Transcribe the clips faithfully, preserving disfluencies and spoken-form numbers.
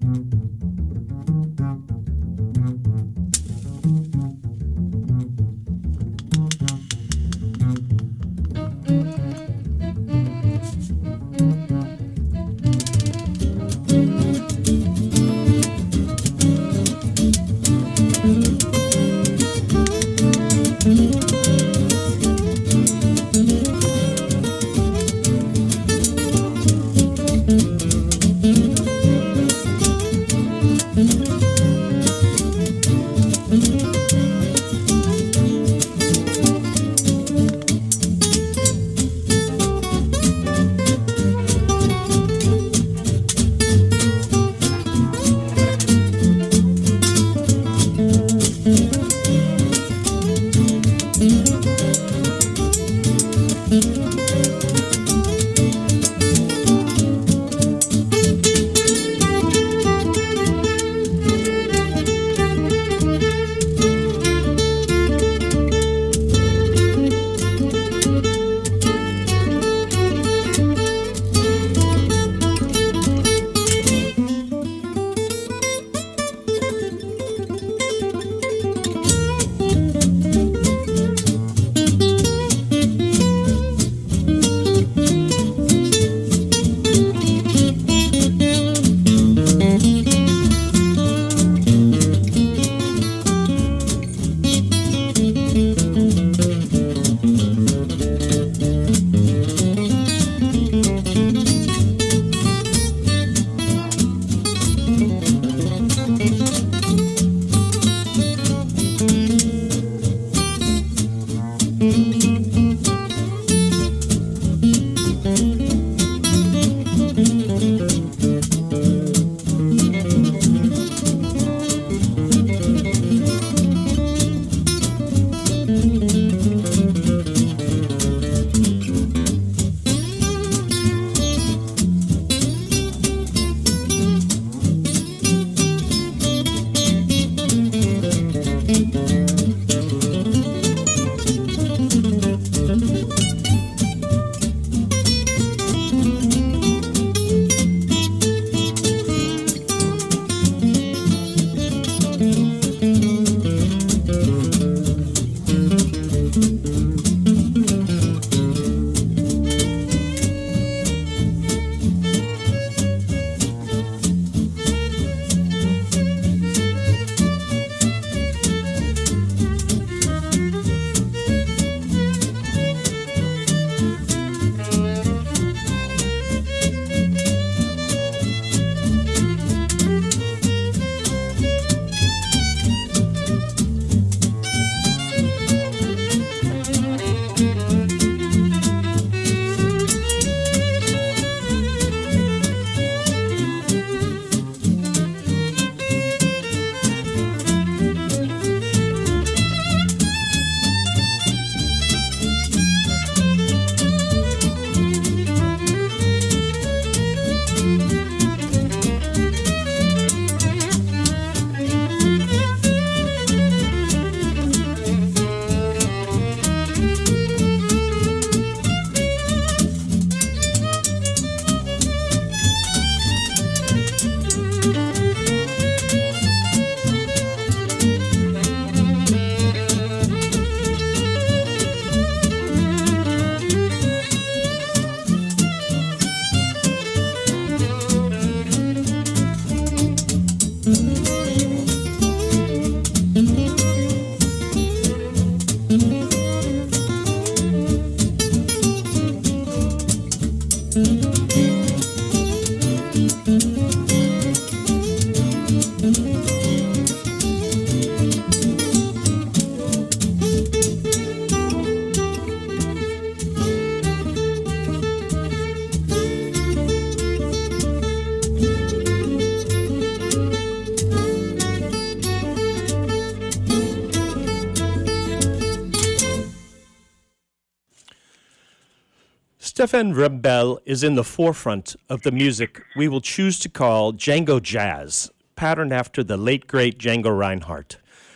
Stefan Rembel is in the forefront of the music we will choose to call Django Jazz, patterned after the late, great Django Reinhardt.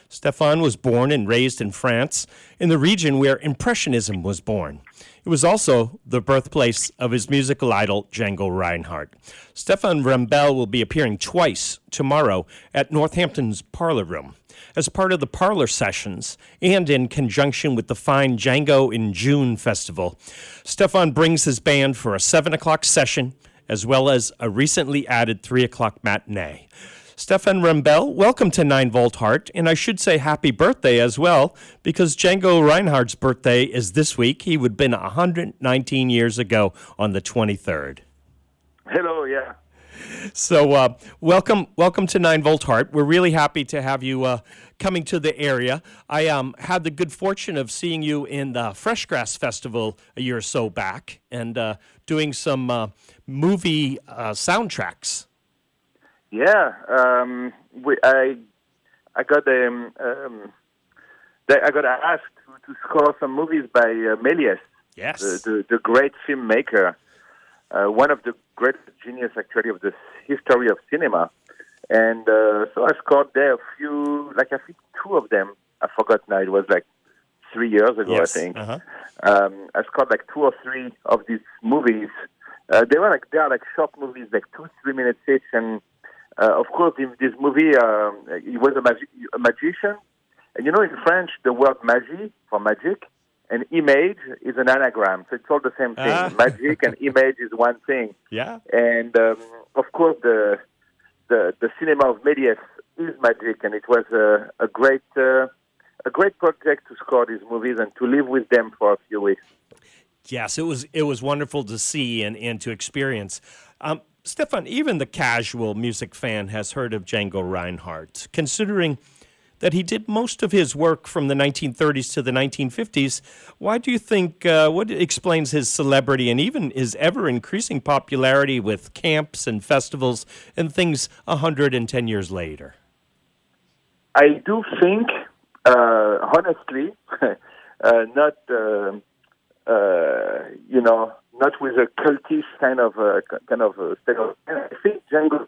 Stéphane was born and raised in France, in the region where Impressionism was born. It was also the birthplace of his musical idol, Django Reinhardt. Stéphane Rambel will be appearing twice tomorrow at Northampton's Parlor Room as part of the Parlor Sessions and in conjunction with the Fine Django in June festival. Stéphane brings his band for a seven o'clock session as well as a recently added three o'clock matinee. Stéphane Rambel, welcome to nine volt Heart, and I should say happy birthday as well, because Django Reinhardt's birthday is this week. He would have been one hundred nineteen years ago on the twenty-third. Hello, yeah. So uh, welcome welcome to nine volt Heart. We're really happy to have you uh, coming to the area. I um, had the good fortune of seeing you in the Fresh Grass Festival a year or so back and uh, doing some uh, movie uh, soundtracks. Yeah, um, we, I I got um, um, I got asked to, to score some movies by uh, Méliès, yes, the, the, the great filmmaker, uh, one of the great genius actually of the history of cinema, and uh, so I scored there a few, like I think two of them. I forgot now. It was like three years ago, yes. I think. Uh-huh. Um, I scored like two or three of these movies. Uh, they were like they are like short movies, like two three minutes each, and Uh, of course, in this movie, um, he was a, magi- a magician. And you know, in French, the word magie, for magic, and image is an anagram. So it's all the same thing. Ah. Magic and image is one thing. Yeah. And, um, of course, the, the the cinema of Méliès is magic. And it was a, a great uh, a great project to score these movies and to live with them for a few weeks. Yes, it was it was wonderful to see and, and to experience. Um, Stéphane, even the casual music fan has heard of Django Reinhardt, considering that he did most of his work from the nineteen thirties to the nineteen fifties. Why do you think, uh, what explains his celebrity and even his ever-increasing popularity with camps and festivals and things one hundred ten years later? I do think, uh, honestly, uh, not, uh, uh, you know, not with a cultish kind of uh, kind of uh, state of. I think Django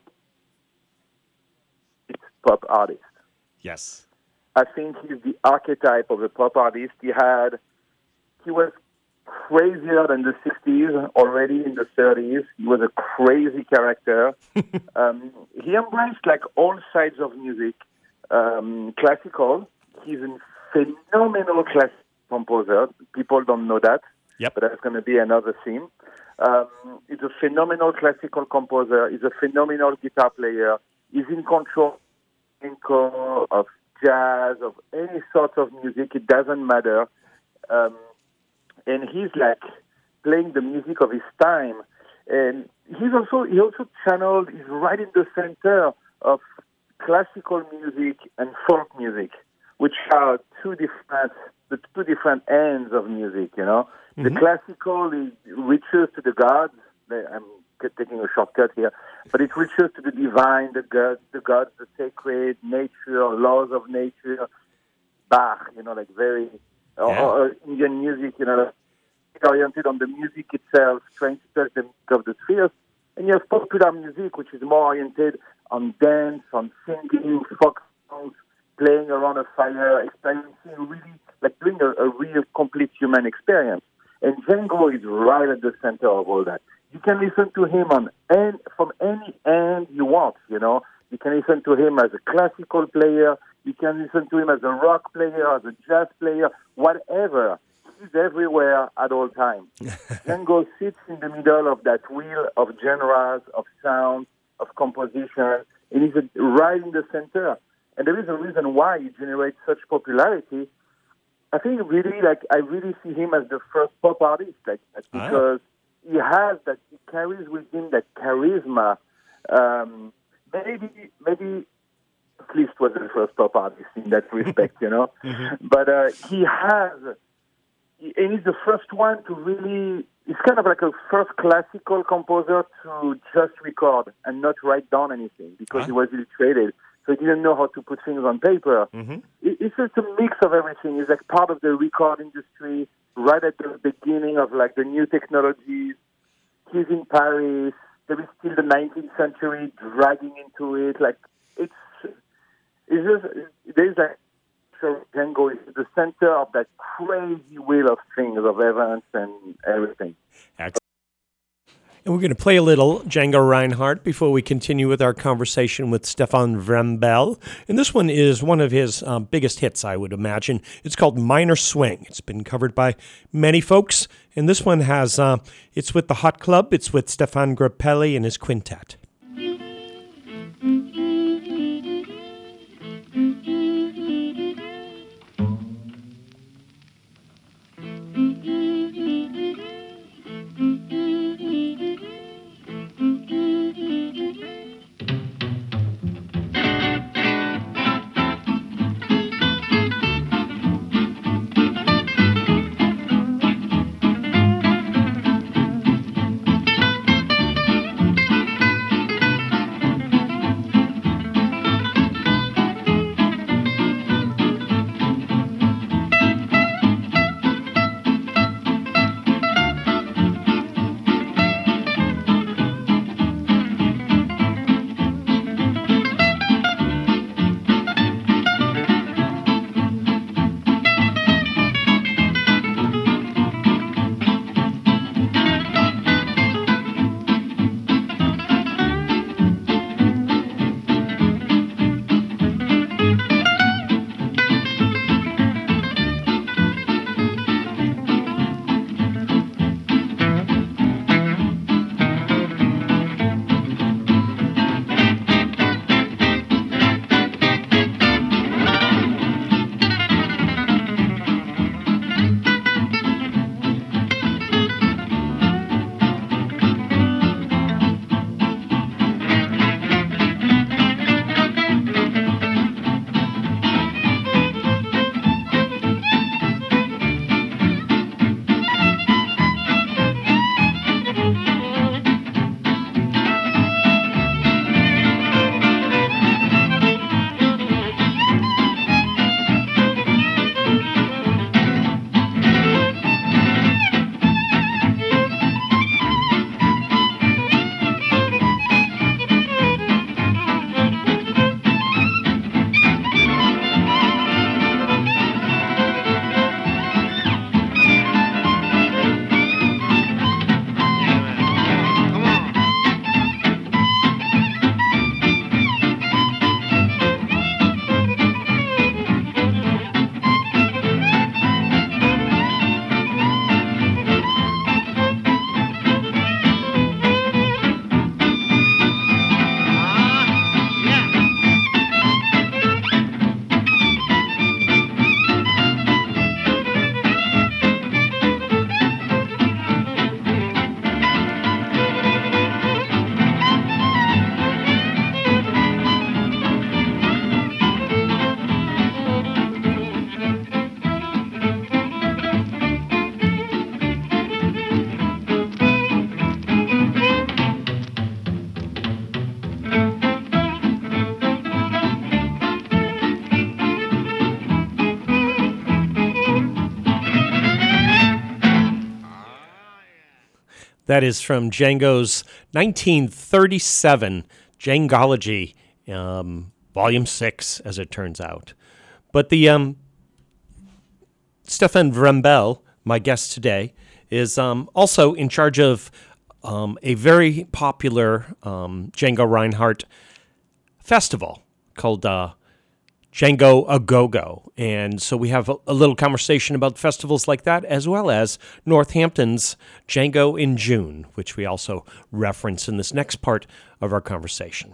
is a pop artist. Yes. I think he's the archetype of a pop artist. He had, he was crazier than the sixties already in the thirties. He was a crazy character. um, he embraced like all sides of music. Um, classical. He's a phenomenal classical composer. People don't know that. Yep. But that's going to be another theme. Um, he's a phenomenal classical composer. He's a phenomenal guitar player. He's in control of jazz, of any sort of music. It doesn't matter. Um, and he's like playing the music of his time. And he's also he also channeled. He's right in the center of classical music and folk music, which are two different the two different ends of music. You know. The mm-hmm. classical is, reaches to the gods. I'm taking a shortcut here, but it reaches to the divine, the gods, the gods, the sacred, nature, laws of nature. Bach, you know, like very yeah. or, or Indian music, you know, oriented on the music itself, trying to touch the music of the spheres. And you have popular music, which is more oriented on dance, on singing, folk songs, playing around a fire, experiencing really, like doing a, a real complete human experience. And Django is right at the center of all that. You can listen to him on any, from any end you want, you know. You can listen to him as a classical player. You can listen to him as a rock player, as a jazz player, whatever. He's everywhere at all times. Django sits in the middle of that wheel of genres, of sound, of composition, and he's right in the center. And there is a reason why he generates such popularity. I think really, like, I really see him as the first pop artist, like, because ah. he has that, he carries with him that charisma. Um, maybe, maybe Liszt was the first pop artist in that respect, you know. Mm-hmm. But uh, he has, and he's the first one to really, he's kind of like a first classical composer to just record and not write down anything because ah. he was illustrated. So he didn't know how to put things on paper. Mm-hmm. It, it's just a mix of everything. He's like part of the record industry, right at the beginning of like the new technologies. He's in Paris. There is still the nineteenth century dragging into it. Like it's, it's just there's like actually Django is the center of that crazy wheel of things, of events and everything. Excellent. And we're going to play a little Django Reinhardt before we continue with our conversation with Stéphane Vrembel. And this one is one of his um, biggest hits, I would imagine. It's called Minor Swing. It's been covered by many folks. And this one has, uh, it's with the Hot Club. It's with Stéphane Grappelli and his quintet. That is from Django's nineteen thirty-seven Djangology, um, Volume six, as it turns out. But the um, Stéphane Vrembel, my guest today, is um, also in charge of um, a very popular um, Django Reinhardt festival called uh, Django A Go-Go. And so we have a, a little conversation about festivals like that, as well as Northampton's Django in June, which we also reference in this next part of our conversation.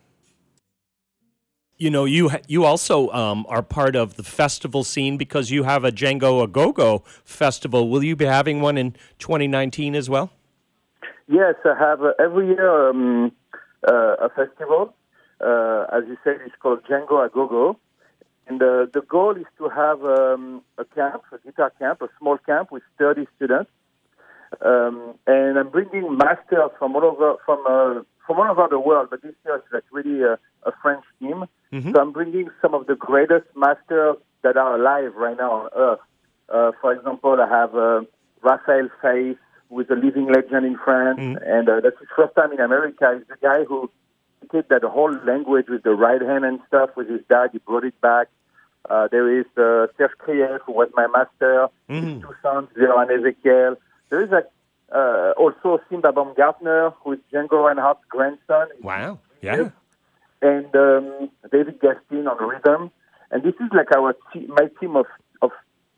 You know, you you also um, are part of the festival scene because you have a Django A Go-Go festival. Will you be having one in twenty nineteen as well? Yes, I have uh, every year um, uh, a festival. Uh, as you said, it's called Django A Go-Go. And uh, the goal is to have um, a camp, a guitar camp, a small camp with thirty students. Um, and I'm bringing masters from all over from uh, from all over the world, but this year it's like really a, a French team. Mm-hmm. So I'm bringing some of the greatest masters that are alive right now on Earth. Uh, for example, I have uh, Raphael Faith, who is a living legend in France, mm-hmm. and uh, that's his first time in America. He's the guy who did that whole language with the right hand and stuff with his dad. He brought it back. Uh, there is uh, Serge Krief, who was my master, Mm. his two sons, Vera and Ezekiel. There is like, uh, also Simba Baumgartner, who is Django Reinhardt's grandson. Wow. Yeah. And um, David Gastin on rhythm. And this is like our te- my team of, of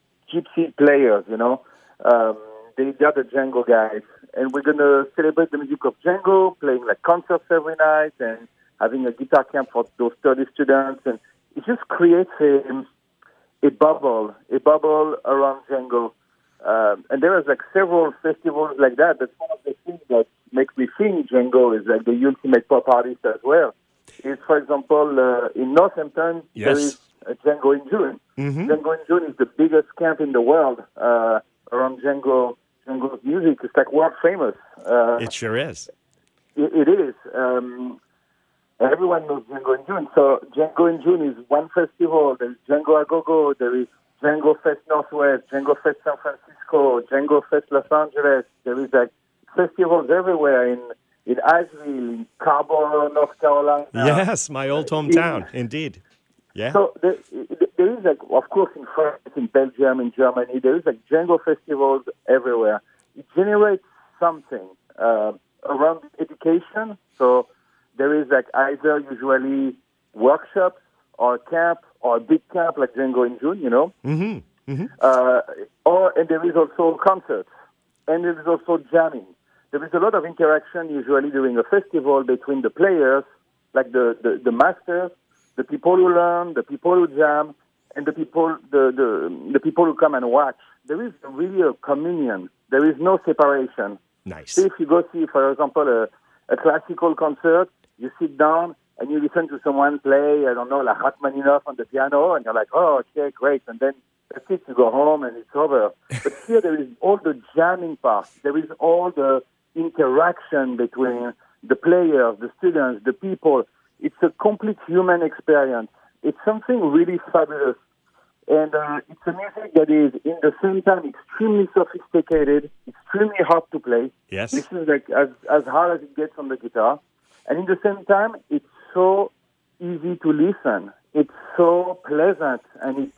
gypsy players, you know. Um, they, they are the Django guys. And we're going to celebrate the music of Django, playing like concerts every night and having a guitar camp for those thirty students. And it just creates a, a bubble, a bubble around Django. Um, and there is like several festivals like that. That's one of the things that makes me think Django is like the ultimate pop artist as well. Is, for example, uh, in Northampton, Yes. there is a Django in June. Mm-hmm. Django in June is the biggest camp in the world uh, around Django, Django's music. It's like world famous. Uh, It sure is. it, it is. Um, everyone knows Django in June. So Django in June is one festival. There's Django Agogo. There is Django Fest Northwest, Django Fest San Francisco, Django Fest Los Angeles. There is like festivals everywhere in in Asheville, in Carborough, North Carolina. Yes, my old hometown, indeed. Yeah. So there, there is like, of course, in France, in Belgium, in Germany, there is like Django festivals everywhere. It generates something uh, around education. So there is like either usually workshops or a camp or a big camp like Django in June, you know. Mm-hmm. Mm-hmm. Uh, or and there is also concerts, and there is also jamming. There is a lot of interaction usually during a festival between the players, like the, the, the masters, the people who learn, the people who jam, and the people the, the the people who come and watch. There is really a communion. There is no separation. Nice. See, if you go see, for example, a, a classical concert, you sit down and you listen to someone play, I don't know, like Rachmaninoff on the piano, and you're like, oh, okay, great. And then that's it, you go home and it's over. But here there is all the jamming part. There is all the interaction between the players, the students, the people. It's a complete human experience. It's something really fabulous. And uh, it's a music that is, in the same time, extremely sophisticated, extremely hard to play. Yes. This is like as, as hard as it gets on the guitar. And in the same time, it's so easy to listen. It's so pleasant, and it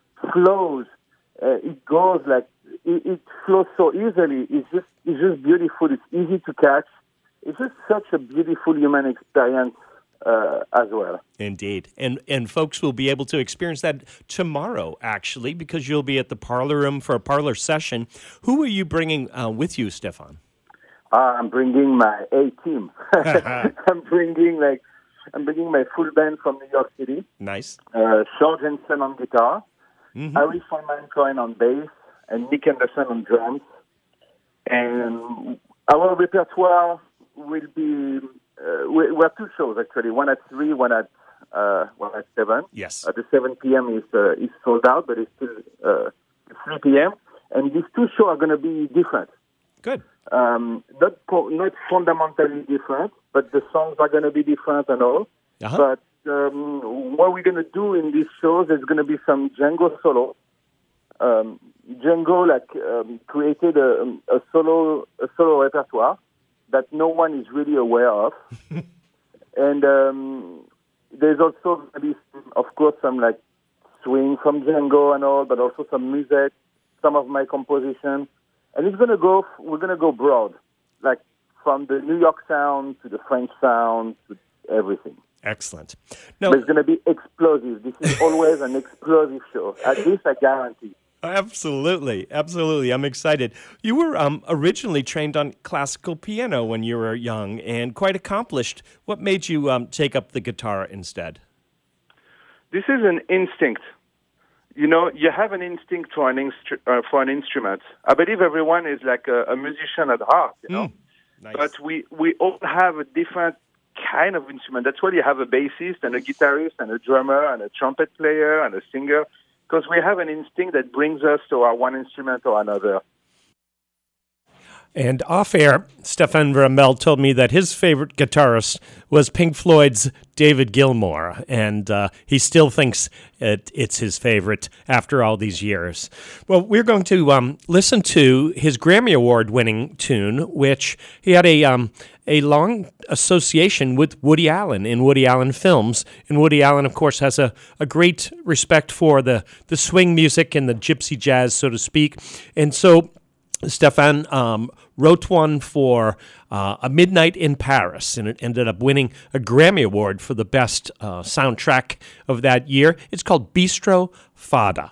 flows. Uh, it goes like, it, it flows so easily. It's just, it's just beautiful. It's easy to catch. It's just such a beautiful human experience uh, as well. Indeed. And and folks will be able to experience that tomorrow, actually, because you'll be at the Parlor Room for a parlor session. Who are you bringing uh, with you, Stefan? Uh, I'm bringing my A team. I'm bringing like, I'm bringing my full band from New York City. Nice. Uh, Sean Jensen on guitar, Mm-hmm. Harry Foreman Cohen on bass, and Nick Anderson on drums. And our repertoire will be, uh, we, we have two shows actually, one at three, one at uh, one at seven. Yes. At the seven p.m. is uh, is sold out, but it's still uh, three p.m. And these two shows are going to be different. Good. Um, not co- not fundamentally different, but the songs are going to be different and all. Uh-huh. But um, what we're going to do in these shows is going to be some Django solo. Um, Django like um, created a, a solo a solo repertoire that no one is really aware of, and um, there's also going to be, some, of course, some like swing from Django and all, but also some music, some of my composition. And it's gonna go. We're gonna go broad, like from the New York sound to the French sound to everything. Excellent. No, But it's gonna be explosive. This is always an explosive show. At least I guarantee. absolutely, absolutely. I'm excited. You were um, originally trained on classical piano when you were young and quite accomplished. What made you um, take up the guitar instead? This is an instinct. You know, you have an instinct for an instru- uh, for an instrument. I believe everyone is like a, a musician at heart, you know. Mm, nice. But we, we all have a different kind of instrument. That's why you have a bassist and a guitarist and a drummer and a trumpet player and a singer, because we have an instinct that brings us to our one instrument or another. And off-air, Stéphane Brambell told me that his favorite guitarist was Pink Floyd's David Gilmour, and uh, he still thinks it, it's his favorite after all these years. Well, we're going to um, listen to his Grammy Award-winning tune, which he had a um, a long association with Woody Allen in Woody Allen films. And Woody Allen, of course, has a, a great respect for the, the swing music and the gypsy jazz, so to speak. And so Stéphane um, wrote one for uh, A Midnight in Paris, and it ended up winning a Grammy Award for the best uh, soundtrack of that year. It's called Bistro Fada.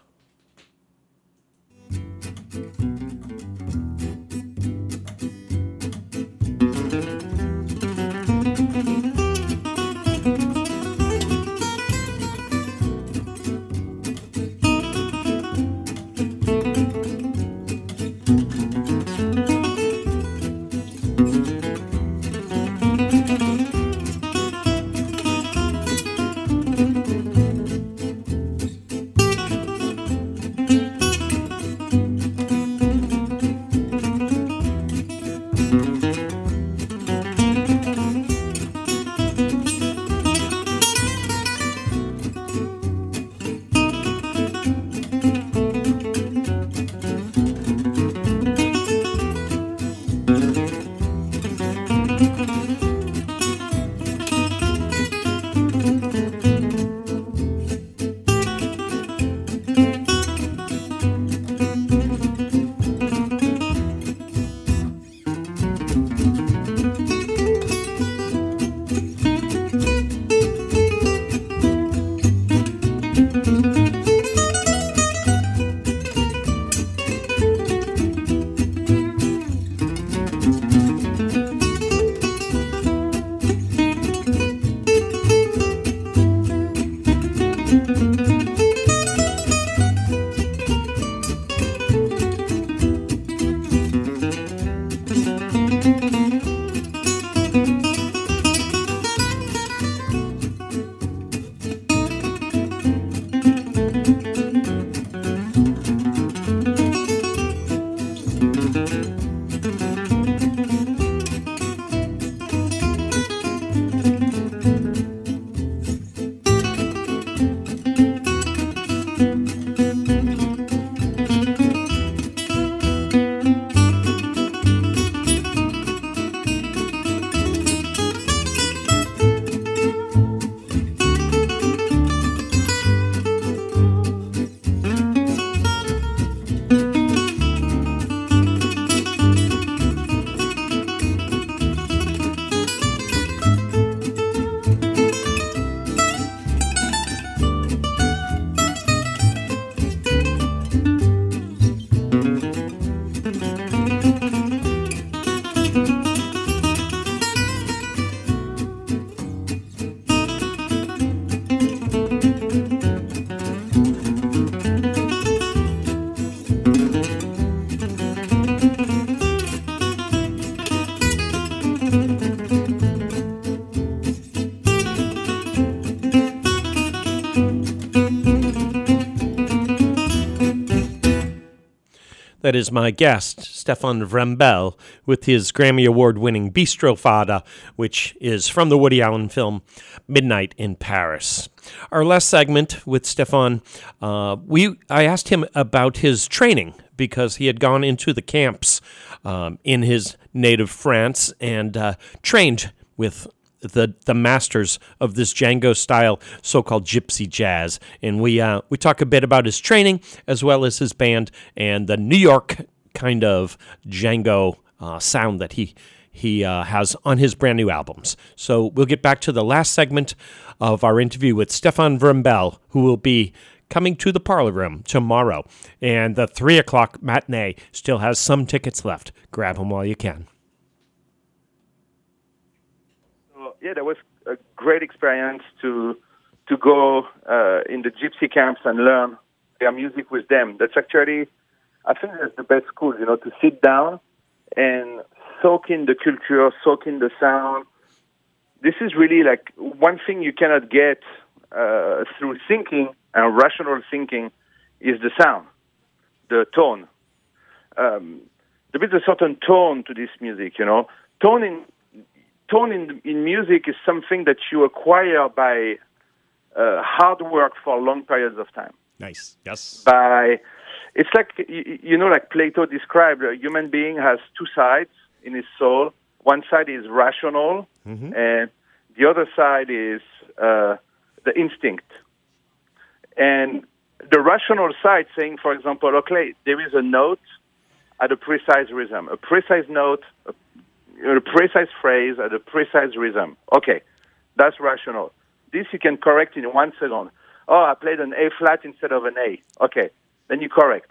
That is my guest, Stéphane Brambell, with his Grammy Award-winning Bistro Fada, which is from the Woody Allen film Midnight in Paris. Our last segment with Stéphane, uh, we I asked him about his training because he had gone into the camps um, in his native France and uh, trained with the the masters of this Django-style so-called gypsy jazz. And we uh, we talk a bit about his training as well as his band and the New York kind of Django uh, sound that he he uh, has on his brand new albums. So we'll get back to the last segment of our interview with Stéphane Brambell, who will be coming to the Parlor Room tomorrow. And the three o'clock matinee still has some tickets left. Grab them while you can. Yeah, that was a great experience to to go uh, in the gypsy camps and learn their music with them. That's actually, I think that's the best school, you know, to sit down and soak in the culture, soak in the sound. This is really like one thing you cannot get uh, through thinking and rational thinking is the sound, the tone. Um, there is a certain tone to this music, you know. Tone in tone in in music is something that you acquire by uh, hard work for long periods of time. Nice. Yes. By it's like you, you know, like Plato described, a human being has two sides in his soul. One side is rational, mm-hmm. and the other side is uh, the instinct. And the rational side saying, for example, okay, there is a note at a precise rhythm, a precise note, a, a precise phrase at a precise rhythm. Okay, that's rational. This you can correct in one second. Oh, I played an A flat instead of an A. Okay, then you correct.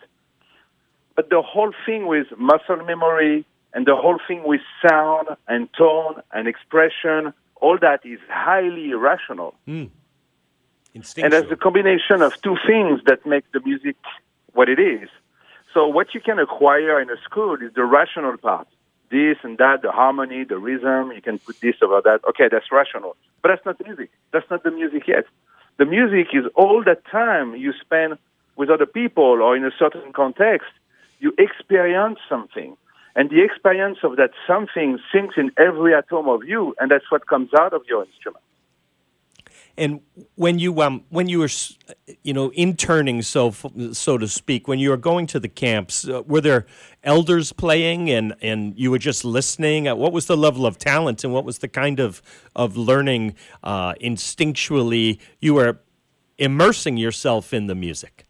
But the whole thing with muscle memory and the whole thing with sound and tone and expression, all that is highly irrational. Mm. And that's the combination of two things that make the music what it is. So what you can acquire in a school is the rational part. This and that, the harmony, the rhythm, you can put this over that. Okay, that's rational. But that's not music. That's not the music yet. The music is all that time you spend with other people or in a certain context. You experience something. And the experience of that something sinks in every atom of you, and that's what comes out of your instrument. And when you um when you were you know interning, so so to speak, when you were going to the camps, uh, were there elders playing and, and you were just listening? Uh, what was the level of talent and what was the kind of of learning uh, instinctually you were immersing yourself in the music?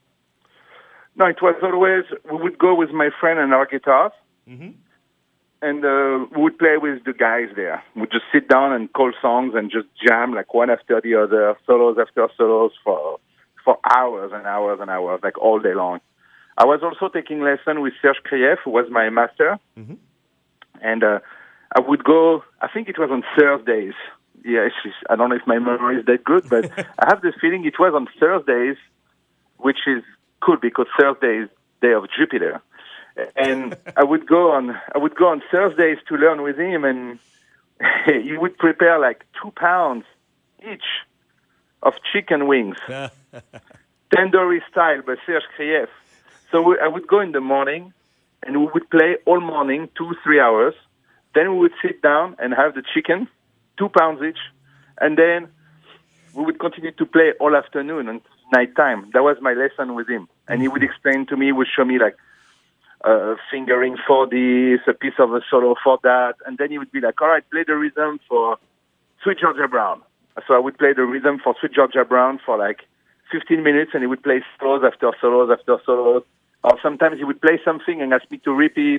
No, it was always we would go with my friend and our guitars. Mm-hmm. And uh, we would play with the guys there. We'd just sit down and call songs and just jam like one after the other, solos after solos for for hours and hours and hours, like all day long. I was also taking lessons with Serge Krief, who was my master. Mm-hmm. And uh, I would go, I think it was on Thursdays. Yeah, I don't know if my memory is that good, but I have the feeling it was on Thursdays, which is cool because Thursday is day of Jupiter. And I would go on. I would go on Thursdays to learn with him, and he would prepare like two pounds each of chicken wings, tandoori style, by Serge Krief. So we, I would go in the morning, and we would play all morning, two three hours. Then we would sit down and have the chicken, two pounds each, and then we would continue to play all afternoon until nighttime. That was my lesson with him, and he would explain to me, would show me like. Uh, fingering for this, a piece of a solo for that, and then he would be like, all right, play the rhythm for Sweet Georgia Brown. So I would play the rhythm for Sweet Georgia Brown for like fifteen minutes, and he would play solos after solos after solos. Or sometimes he would play something and ask me to repeat.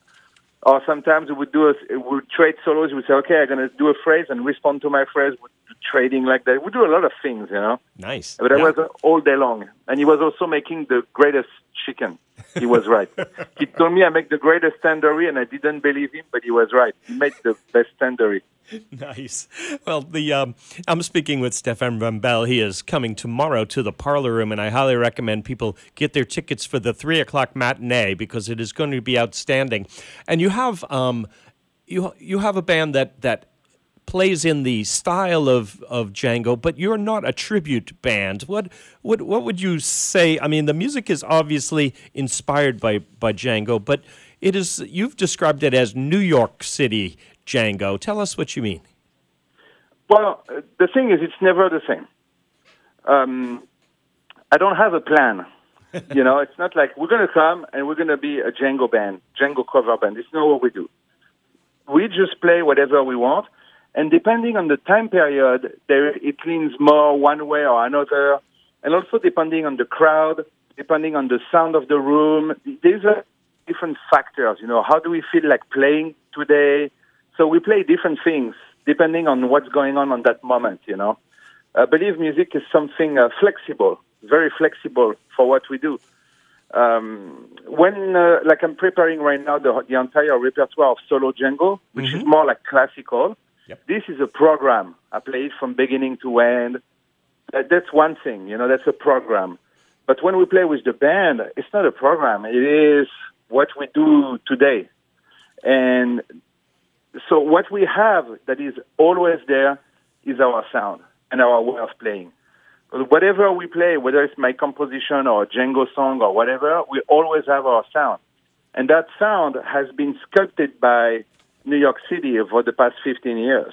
Or sometimes we would do a, we would trade solos. We would say, okay, I'm going to do a phrase and respond to my phrase. We'd do trading like that. We do a lot of things, you know. Nice. But that yeah. was all day long. And he was also making the greatest chicken. He was right. He told me I make the greatest tandoori, and I didn't believe him, but he was right. He made the best tandoori. Nice. Well, the um, I'm speaking with Stéphane Rambel. He is coming tomorrow to the Parlor Room, and I highly recommend people get their tickets for the three o'clock matinee because it is going to be outstanding. And you have um, you you have a band that that. plays in the style of, of Django, but you're not a tribute band. What what what would you say? I mean, the music is obviously inspired by, by Django, but it is you've described it as New York City Django. Tell us what you mean. Well, the thing is, it's never the same. Um, I don't have a plan. You know, it's not like we're going to come and we're going to be a Django band, Django cover band. It's not what we do. We just play whatever we want. And depending on the time period, there, it leans more one way or another. And also depending on the crowd, depending on the sound of the room, these are different factors. You know, how do we feel like playing today? So we play different things depending on what's going on on that moment, you know. I believe music is something uh, flexible, very flexible for what we do. Um, when, uh, like I'm preparing right now the, the entire repertoire of solo Django, which mm-hmm. is more like classical. Yep. This is a program. I play it from beginning to end. That's one thing, you know, that's a program. But when we play with the band, it's not a program. It is what we do today. And so what we have that is always there is our sound and our way of playing. Whatever we play, whether it's my composition or a Django song or whatever, we always have our sound. And that sound has been sculpted by New York City for the past fifteen years.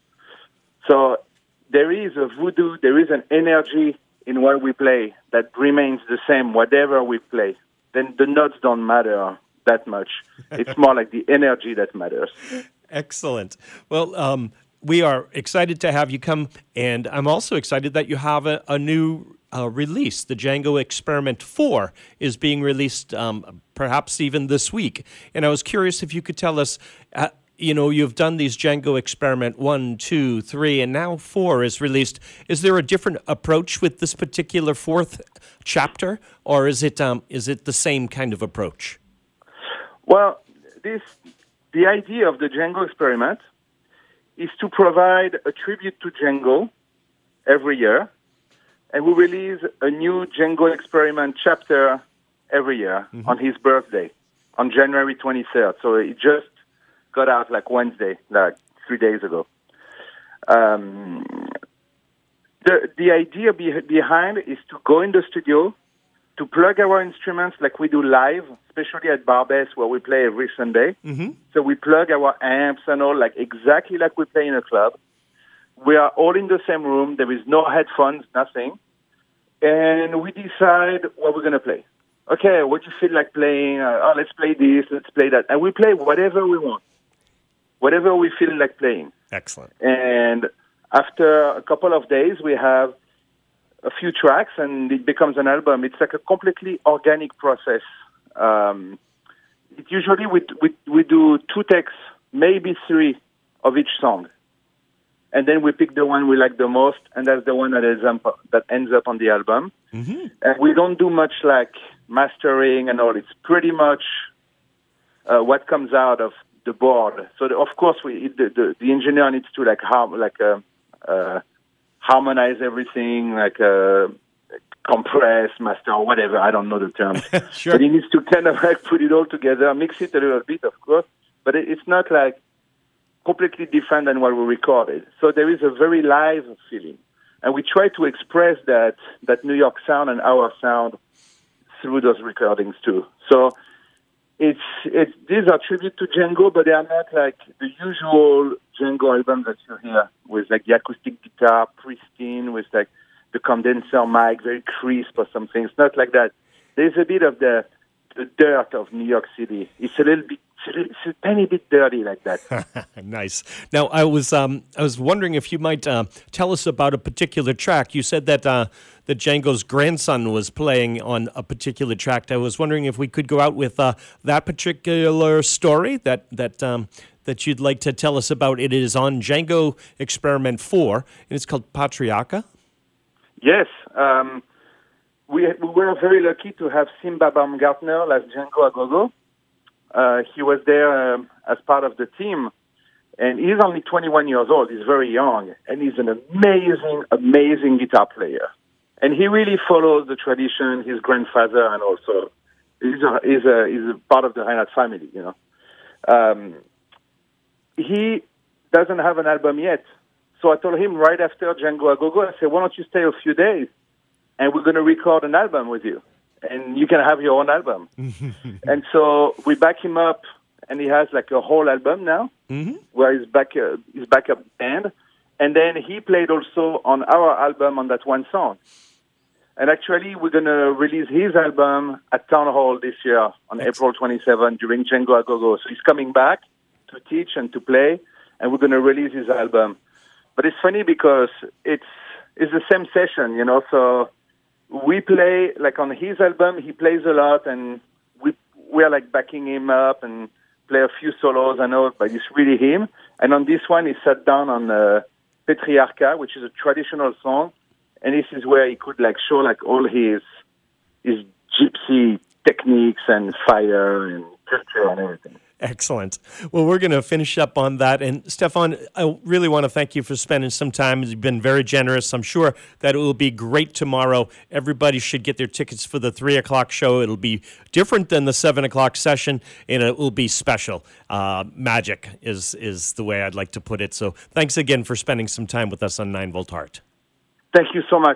So there is a voodoo, there is an energy in what we play that remains the same, whatever we play. Then the notes don't matter that much. It's more like the energy that matters. Excellent. Well, um, we are excited to have you come, and I'm also excited that you have a, a new uh, release. The Django Experiment four is being released um, perhaps even this week. And I was curious if you could tell us, uh, you know, you've done these Django Experiment one, two, three, and now four is released. Is there a different approach with this particular fourth chapter, or is it um, is it the same kind of approach? Well, this the idea of the Django Experiment is to provide a tribute to Django every year, and we release a new Django Experiment chapter every year mm-hmm. on his birthday, on January twenty-third. So it just got out like Wednesday, like three days ago. Um, the the idea be, behind is to go in the studio, to plug our instruments like we do live, especially at Barbès where we play every Sunday. Mm-hmm. So we plug our amps and all like exactly like we play in a club. We are all in the same room. There is no headphones, nothing. And we decide what we're going to play. Okay, what do you feel like playing? Uh, oh, let's play this, let's play that. And we play whatever we want, whatever we feel like playing. Excellent. And after a couple of days, we have a few tracks, and it becomes an album. It's like a completely organic process. Um, it usually we, we we do two takes, maybe three, of each song, and then we pick the one we like the most, and that's the one that is um, that ends up on the album. Mm-hmm. And we don't do much like mastering and all. It's pretty much uh, what comes out of the board. So the, of course, we the, the the engineer needs to like how like uh, uh, harmonize everything, like uh, compress, master, or whatever. I don't know the terms. Sure. But he needs to kind of like put it all together, mix it a little bit, of course. But it, it's not like completely different than what we recorded. So there is a very live feeling, and we try to express that that New York sound and our sound through those recordings too. So. It's it's these are tribute to Django, but they are not like the usual Django albums that you hear with like the acoustic guitar pristine with like the condenser mic very crisp or something. It's not like that. There's a bit of the the dirt of New York City. It's a little bit it's a tiny bit dirty like that. Nice. Now I was um I was wondering if you might uh, tell us about a particular track. You said that uh, that Django's grandson was playing on a particular track. I was wondering if we could go out with uh, that particular story that that um, that you'd like to tell us about. It is on Django Experiment four, and it's called Patriarca. Yes. Um, we, we were very lucky to have Simba Baumgartner as Django Agogo. Uh, he was there um, as part of the team, and he's only twenty-one years old. He's very young, and he's an amazing, amazing guitar player. And he really follows the tradition, his grandfather, and also he's a, he's a, he's a part of the Reinhardt family, you know. Um, he doesn't have an album yet. So I told him right after Django Agogo, I said, why don't you stay a few days, and we're going to record an album with you, and you can have your own album. And so we back him up, and he has like a whole album now, mm-hmm. where he's back, uh, his backup band. And then he played also on our album on that one song. And actually, we're going to release his album at Town Hall this year on Excellent. April twenty-seventh during Django Agogo. So he's coming back to teach and to play, and we're going to release his album. But it's funny because it's it's the same session, you know. So we play, like on his album, he plays a lot, and we we are like backing him up and play a few solos, I know, but it's really him. And on this one, he sat down on uh, Patriarca, which is a traditional song. And this is where he could like show like all his his gypsy techniques and fire and culture and everything. Excellent. Well, we're going to finish up on that. And Stéphane, I really want to thank you for spending some time. You've been very generous. I'm sure that it will be great tomorrow. Everybody should get their tickets for the three o'clock show. It'll be different than the seven o'clock session, and it will be special. Uh, magic is, is the way I'd like to put it. So thanks again for spending some time with us on nine volt Heart. Thank you so much.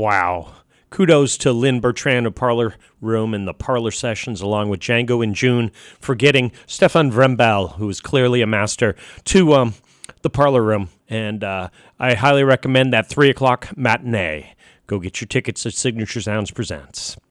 Wow. Kudos to Lynn Bertrand of Parlor Room and the Parlor Sessions, along with Django and June, for getting Stefan Vrembel, who is clearly a master, to um, the Parlor Room. And uh, I highly recommend that three o'clock matinee. Go get your tickets at Signature Sounds Presents.